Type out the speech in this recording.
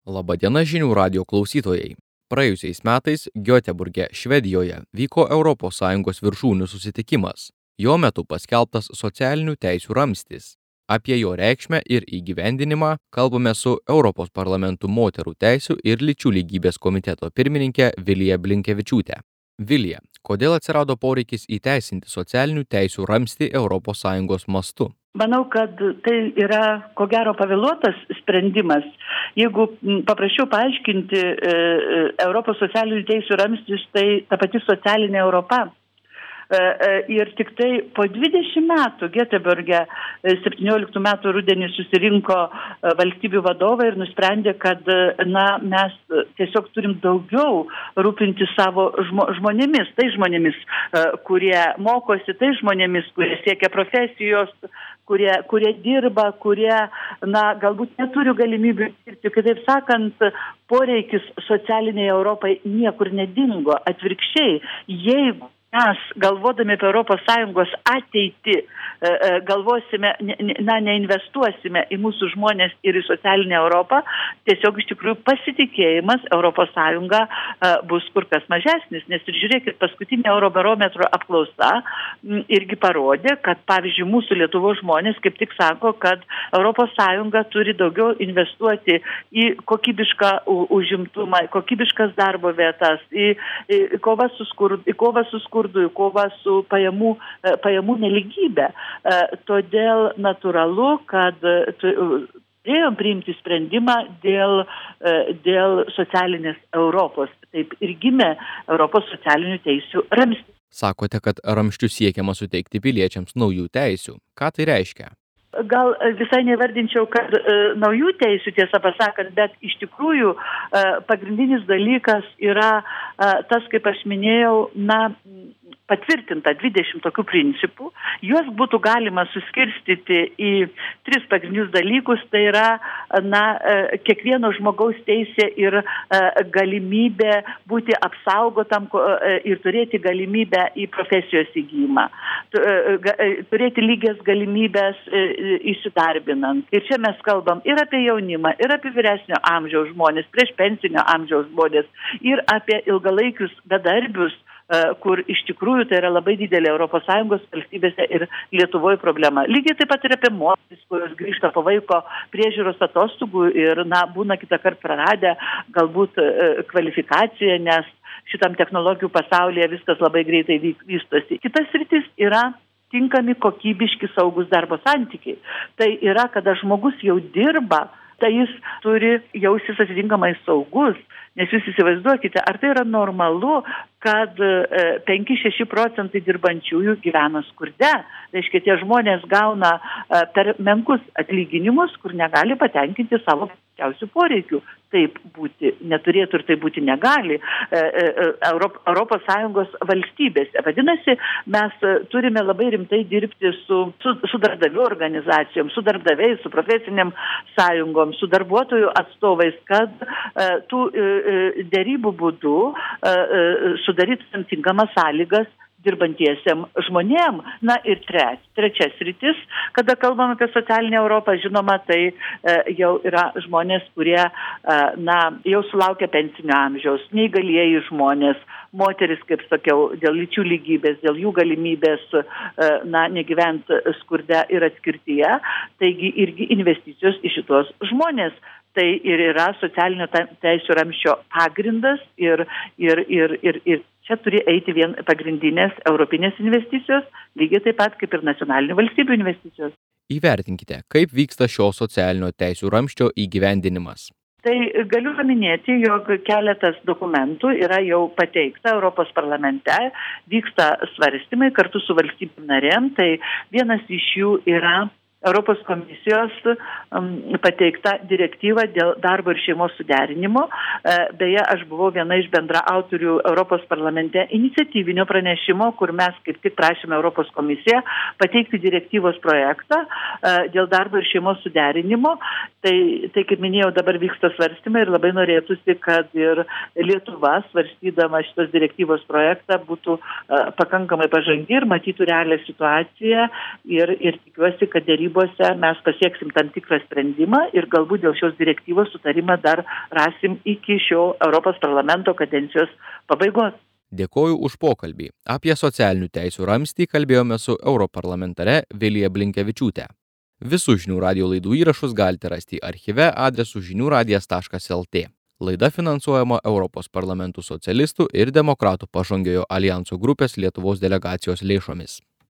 Labadiena žinių radijo klausytojai. Praėjusiais metais Gioteburge, Švedijoje, vyko ES viršūnių susitikimas. Jo metu paskelbtas socialinių teisių ramstis. Apie jo reikšmę ir įgyvendinimą kalbame su Europos parlamentų moterų teisių ir lyčių lygybės komiteto pirmininkė Vilija Blinkevičiūtė. Vilija, kodėl atsirado poreikis įteisinti socialinių teisių ramstį ES mastu? Manau, kad tai yra, ko gero, pavėluotas sprendimas. Jeigu paprašiau paaiškinti Europos socialinių teisių ramstis, tai ta pati socialinė Europa. Ir tik tai po 20 metų Gioteburge 17 metų rudenį susirinko valstybių vadovai ir nusprendė, kad mes tiesiog turim daugiau rūpinti savo žmonėmis, tai žmonėmis, kurie mokosi, tai žmonėmis, kurie siekia profesijos, kurie dirba, kurie galbūt neturi galimybių dirbti. Kitaip sakant, poreikis socialiniai Europai niekur nedingo. Atvirkščiai, jeigu mes, galvodami apie ES ateitį, galvosime, neinvestuosime į mūsų žmonės ir į socialinę Europą, tiesiog iš tikrųjų pasitikėjimas ES bus kur kas mažesnis. Nes ir žiūrėkit, paskutinė Eurobarometro apklausa irgi parodė, kad pavyzdžiui mūsų Lietuvos žmonės kaip tik sako, kad ES turi daugiau investuoti į kokybišką užimtumą, kokybiškas darbo vietas, į kovą su skurdu, į kovą su pajamų neligybė. Todėl natūralu, kad turėjom priimti sprendimą dėl socialinės Europos. Taip ir gimė Europos socialinių teisių ramstis. Sakote, kad ramščiu siekiama suteikti piliečiams naujų teisių. Ką tai reiškia? Gal visai nevardinčiau, kad naujų teisių, tiesą pasakant, bet iš tikrųjų pagrindinis dalykas yra tas, kaip aš minėjau, patvirtinta 20 tokių principų. Juos būtų galima suskirstyti į 3 pagrindinius dalykus, tai yra kiekvieno žmogaus teisė ir galimybė būti apsaugotam ir turėti galimybę į profesijos įgijimą, turėti lygias galimybės įsidarbinant. Ir čia mes kalbam ir apie jaunimą, ir apie vyresnio amžiaus žmonės, prieš pensinio amžiaus žmonės, ir apie ilgalaikius bedarbius, kur iš tikrųjų tai yra labai didelė ES valstybėse ir Lietuvoje problema. Lygiai taip pat ir apie moteris, kurios grįžta po vaiko priežiūros atostogų ir būna kitą kartą praradę galbūt kvalifikaciją, nes šitam technologijų pasaulyje viskas labai greitai vystosi. Kitas sritis yra tinkami, kokybiški, saugus darbo santykiai. Tai yra, kada žmogus jau dirba, tai jis turi jausis atitinkamai saugus. Nes jūs įsivaizduokite, ar tai yra normalu, kad 5-6% dirbančiųjų gyvena skurde. Reiškia, tie žmonės gauna per menkus atlyginimus, kur negali patenkinti savo pačiausių poreikių. Taip būti neturėtų ir taip būti negali ES valstybėse. Vadinasi, mes turime labai rimtai dirbti su darbdavių organizacijom, su darbdaviais, su profesiniam sąjungom, su darbuotojų atstovais, kad tų dėrybų būdu sudaryti tam tinkamas sąlygas dirbantiesiam žmonėm. Ir trečias sritis, kada kalbam apie socialinę Europą, žinoma, tai jau yra žmonės, kurie jau sulaukia pensinio amžiaus, neįgalieji žmonės, moteris, kaip sakiau, dėl lyčių lygybės, dėl jų galimybės negyventi skurde ir atskirtyje, taigi irgi investicijos į šitos žmonės. Tai ir yra socialinio teisių ramsčio pagrindas ir čia turi eiti vien pagrindinės europinės investicijos, lygiai taip pat kaip ir nacionalinių valstybių investicijos. Įvertinkite, kaip vyksta šio socialinio teisių ramsčio įgyvendinimas. Tai galiu paminėti, jog keletas dokumentų yra jau pateikta Europos parlamente, vyksta svarstymai kartu su valstybėm narėm, tai vienas iš jų yra Europos komisijos pateikta direktyva dėl darbo ir šeimos suderinimo. Beje, aš buvau viena iš bendraautorių Europos parlamente iniciatyvinio pranešimo, kur mes kaip tik prašėme Europos komisiją pateikti direktyvos projektą dėl darbo ir šeimos suderinimo. Tai kaip minėjau, dabar vyksta svarstymai ir labai norėtųsi, kad ir Lietuva, svarstydama šitos direktyvos projektą, būtų pakankamai pažangi ir matytų realią situaciją ir tikiuosi, kad dėrybos dėrybose mes pasieksim tam tikrą sprendimą ir galbūt dėl šios direktyvos sutarimą dar rasim iki šio Europos parlamento kadencijos pabaigos. Dėkoju už pokalbį. Apie socialinių teisių ramstį kalbėjome su europarlamentare Vilija Blinkevičiūte. Visus žinių radijo laidų įrašus galite rasti archyve adresu žiniųradijas.lt. Laida finansuojama Europos parlamentų socialistų ir demokratų pažangiojo alijanso grupės Lietuvos delegacijos lėšomis.